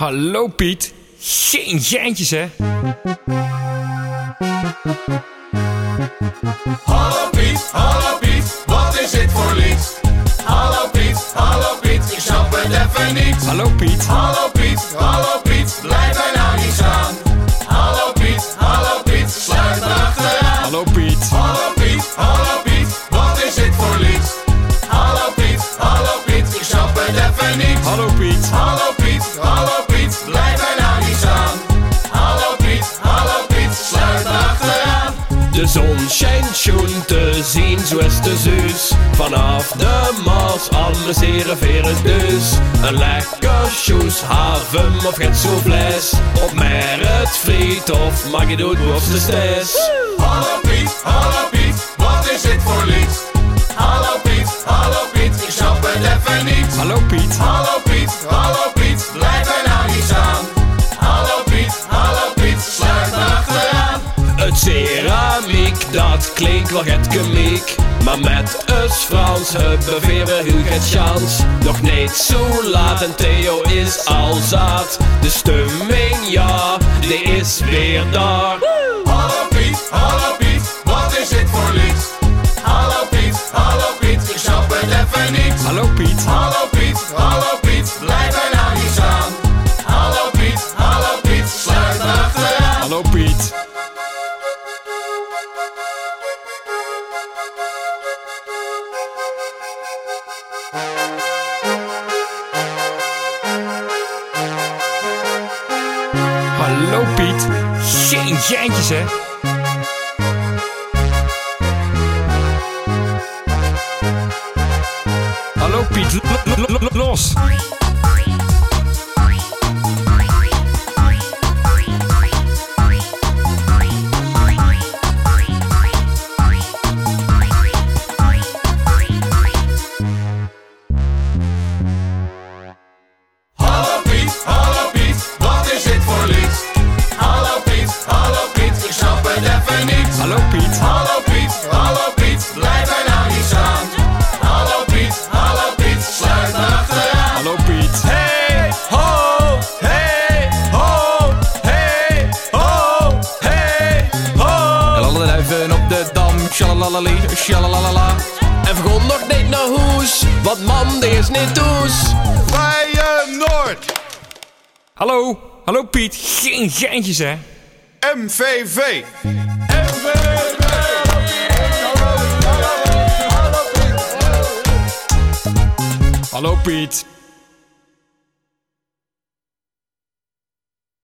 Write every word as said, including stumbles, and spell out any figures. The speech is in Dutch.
Hallo Piet. Geen geintjes, hè? Hallo Piet, hallo Piet, wat is dit voor lied? Hallo Piet, hallo Piet, ik snap het even niet. Hallo Piet. Hallo Piet, hallo Piet, blijf er nou niet staan. Hallo Piet, hallo Piet, sluit me achteraan. Hallo Piet. Hallo Piet, hallo Piet, wat is dit voor lied? Hallo Piet, hallo Piet, ik snap het even niet. Hallo Piet. Hallo Piet, hallo Piet, blijf er nou niet staan. Hallo Piet, hallo Piet, sluit me achteraan. De zon schijnt schoon te zien, zo is de Zeus. Vanaf de Maas amuseren veren dus. Een lekker sjoes, haven of getsofles. Op Merit, friet of mag je dood of de stes. Hallo Piet, hallo Piet, wat is dit voor lied? Hallo Piet, hallo Piet, ik snap het even niet. Hallo Piet. Hallo Piet, hallo Piet, blijf er nou niet staan. Hallo Piet, hallo Piet, sluit me achteraan. Het ceramiek, dat klinkt wel het komiek. Maar met het Frans hebben we heel geen chans. Nog niet zo laat en Theo is al zat. De stemming, ja, die is weer daar. Hallo Piet, hallo Piet, wat is dit voor lied? Hallo Piet, hallo Piet, ik snap het even niet. Hallo Piet. Hallo Piet, hallo Piet, blijf er nou niet staan. Hallo Piet, hallo Piet, sluit me achteraan. Hallo Piet. Hallo Piet. Geen geintjes, hè? Hallo Piet, lo- lo- lo- los. Hallo Piet, hallo Piet, wat is dit voor lied? Hallo Piet, hallo Piet, ik snap het even niet. Hallo Piet. Hallo Piet, hallo Piet, blijf er nou niet staan. Hallo Piet, hallo Piet, sluit me achteraan. Hallo Piet. Hey, ho, hey, ho, hey, ho, hey, ho. En alle duiven op de dam, shalalali, shalalalala. En vergon nog niet naar hoes, want man, die is niet toes. Feyenoord, Hallo. Hallo Piet. Geen geintjes, hè? M V V. Hallo Piet.